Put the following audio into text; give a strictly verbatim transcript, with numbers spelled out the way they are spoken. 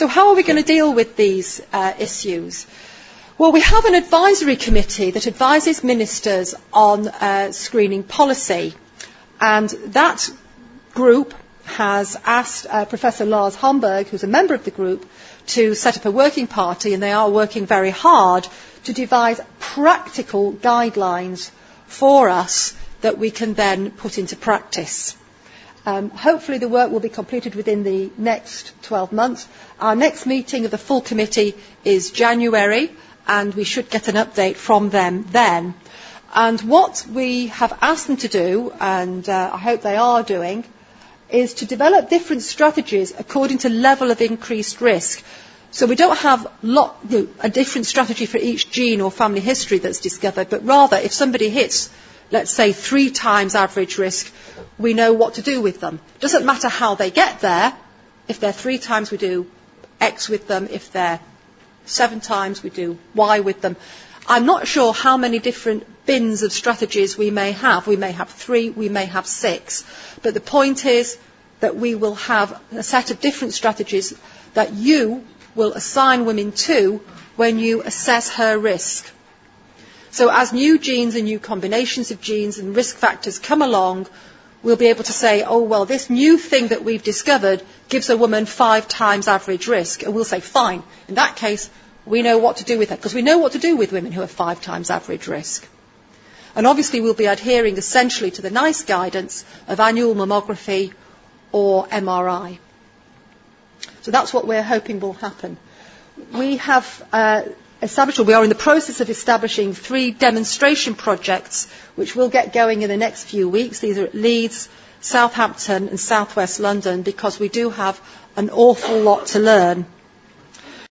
So how are we going to deal with these uh, issues? Well, we have an advisory committee that advises ministers on uh, screening policy, and that group has asked uh, Professor Lars Homburg, who's a member of the group, to set up a working party, and they are working very hard to devise practical guidelines for us that we can then put into practice. Um, hopefully the work will be completed within the next twelve months. Our next meeting of the full committee is January, and we should get an update from them then. And what we have asked them to do, and uh, I hope they are doing, is to develop different strategies according to level of increased risk. So we don't have lot, you know, a different strategy for each gene or family history that's discovered, but rather if somebody hits, let's say, three times average risk, we know what to do with them. It doesn't matter how they get there. If they're three times, we do X with them. If they're seven times, we do Y with them. I'm not sure how many different bins of strategies we may have. We may have three, we may have six. But the point is that we will have a set of different strategies that you will assign women to when you assess her risk. So as new genes and new combinations of genes and risk factors come along, we'll be able to say, oh, well, this new thing that we've discovered gives a woman five times average risk. And we'll say, fine, in that case, we know what to do with her, because we know what to do with women who have five times average risk. And obviously we'll be adhering essentially to the NICE guidance of annual mammography or M R I. So that's what we're hoping will happen. We have uh, established, or we are in the process of establishing three demonstration projects which will get going in the next few weeks. These are at Leeds, Southampton and South West London, because we do have an awful lot to learn.